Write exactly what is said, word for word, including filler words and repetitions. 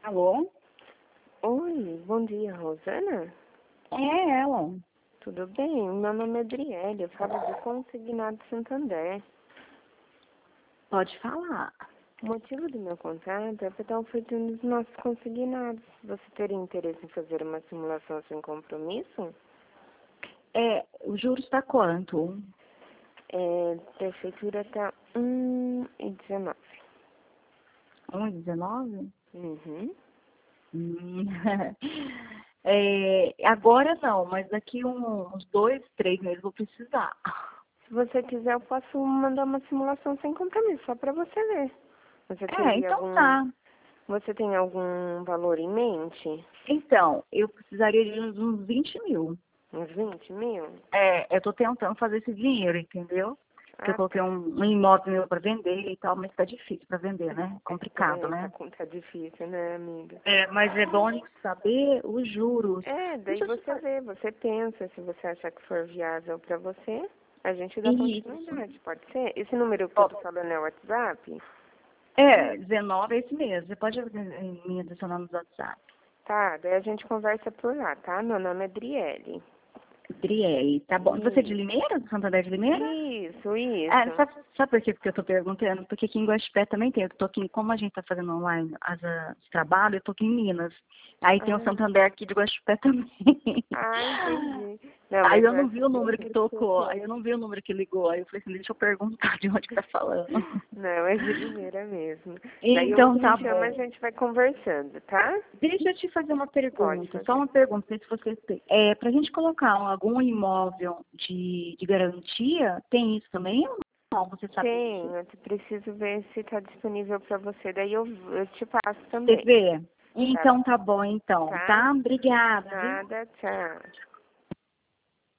Alô? Oi, bom dia, Rosana. É ela. Tudo bem? Meu nome é Adriele, eu falo do Consignado Santander. Pode falar. O motivo do meu contato é para dar oferta dos nossos consignados. Você teria interesse em fazer uma simulação sem compromisso? É, o juros está quanto? É, prefeitura tá um e dezenove. um e dezenove? Uhum. Hum. É, agora não, mas daqui um- uns dois, três meses eu vou precisar. Se você quiser, eu posso mandar uma simulação sem compromisso, só para você ver. Você É, teria então algum, tá. você tem algum valor em mente? Então, eu precisaria de uns uns vinte mil. Uns vinte mil? É, eu tô tentando fazer esse dinheiro, entendeu? Porque eu Ah, coloquei tá. um, um imóvel meu para vender e tal, mas tá difícil para vender, né? Complicado, É, tá, né? com- tá difícil, né, amiga? É, mas é bom a gente saber os juros. É, daí Deixa eu te você falar. vê, você pensa, se você achar que for viável pra você, a gente dá Isso. continuidade, pode ser? Esse número que eu Ó, tô falando é o WhatsApp? é, dezenove é esse mesmo. Você pode eh, me adicionar no WhatsApp. Tá, daí a gente conversa por lá, tá? Meu nome é Adriele. Driele, tá bom. Você é de Isso, Limeira? Do Santander de Limeira? isso, É, isso. sabe, sabe por quê porque eu tô perguntando? Porque aqui em Guaxupé também tem. Eu tô aqui, como a gente tá fazendo online as, as trabalho, eu tô aqui em Minas. Aí tem o Ah, Santander aqui de Guaxupé também. ah, entendi. Não, Aí mas eu eu não acho vi o que número que tocou, você... aí eu não vi o número que ligou. Aí eu falei assim, deixa eu perguntar de onde que tá falando. Não, é de Limeira mesmo. Daí eu Então te tá chamo, a bom. gente vai conversando, tá? Deixa eu te fazer uma Pode pergunta, só fazer. uma pergunta, não sei se você tem. É, para a gente colocar um- algum imóvel de, de garantia, tem isso também ou não? Você sabe Tem, disso? eu te- preciso ver se está disponível para você, daí eu, eu te passo Você também, vê? tá? Então tá bom, então, Tá? tá? Obrigada, viu? Nada, tchau.